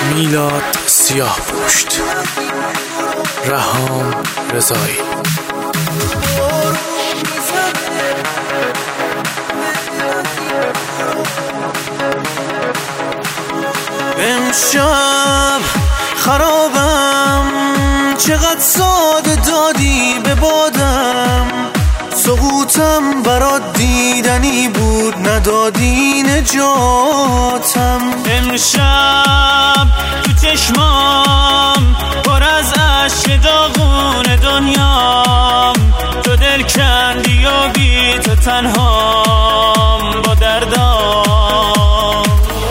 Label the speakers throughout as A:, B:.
A: میلاد سیاه پشت، رهام رضایی. امشب خرابم، چقدر ساده دادی به بادم، سقوطم برات دیدنی بود، ندادی نجاتم. امشب تو چشمام پر از عشق داغون دنیام، تو دل کندی و بی تو تنهام با دردام.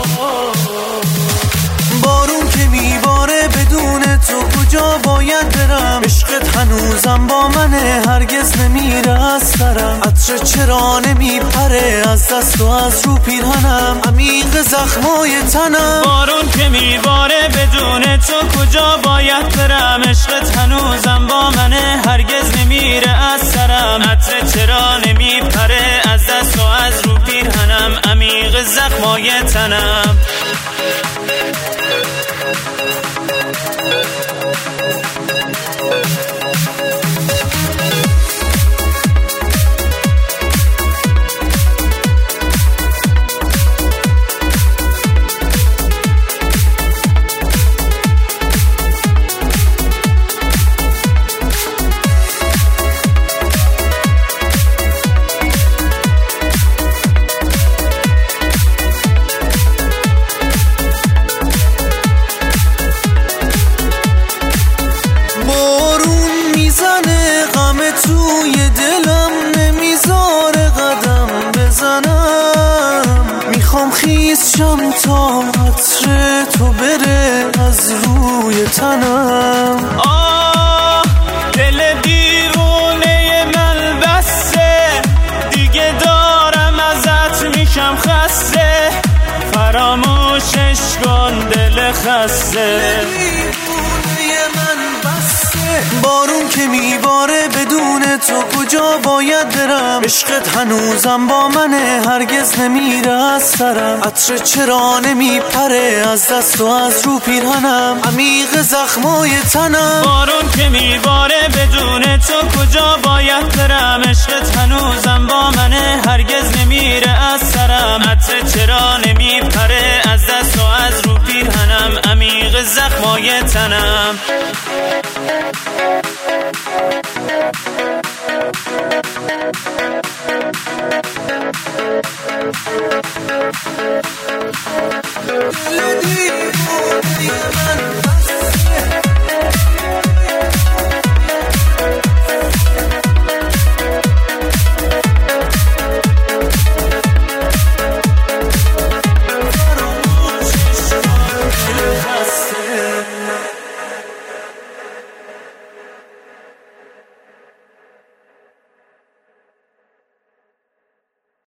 A: بارون که میباره بدون تو کجا باید برم، عشقت هنوزم با منه هرگز نمیره از سرم. عطر چرا نمیپره از دست و از رو پیرهنم، عمیق زخمای تنم. بارون که میباره بدون تو کجا باید برم، عشقت هنوزم با منه هرگز نمیره از سرم. عطر چرا نمیپره از دست و از رو پیرهنم، عمیق زخمای تنم. توی دلم نمیذاره قدم بزنم، میخوام خیس شم تا عطر تو بره از روی تنم. آه دل دیوونه من بسته، دیگه دارم ازت میشم خسته، فراموشش کن دل خسته. بارون که میباره بدون تو کجا باید برم، عشقت هنوزم با منه هرگز نمیره از سرم. عطر چرا نمیپره از دست و از رو پیرهنم، عمیق زخمای تنم. بارون که میباره بدون تو کجا باید برم، عشقت هنوزم با منه هرگز نمیره از سرم. عطر چرا نمیپره از دست و از رو پیرهنم، عمیق زخمای تنم. Let me